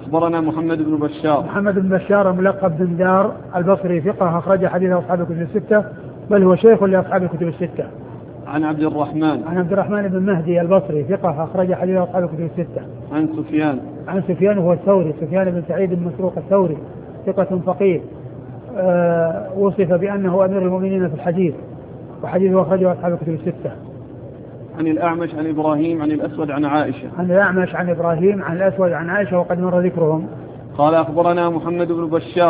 أخبرنا محمد بن بشار. محمد بن بشار ملقب بن دار البصري ثقة أخرج حديث أصحاب الكتب الستة، بل هو شيخ لأصحاب الكتب الستة. عن عبد الرحمن بن مهدي البصري ثقة أخرج حديث أصحاب الكتب الستة. عن سفيان هو الثوري، سفيان بن سعيد بن مسروق الثوري ثقة فقيه، وصف بأنه أمير المؤمنين في الحديث، وحديثه أخرجه أصحاب الكتب الستة. عن الأعمش عن إبراهيم عن الأسود عن عائشة. عن الأعمش عن إبراهيم عن الأسود عن عائشة وقد مر ذكرهم. قال أخبرنا محمد بن بشار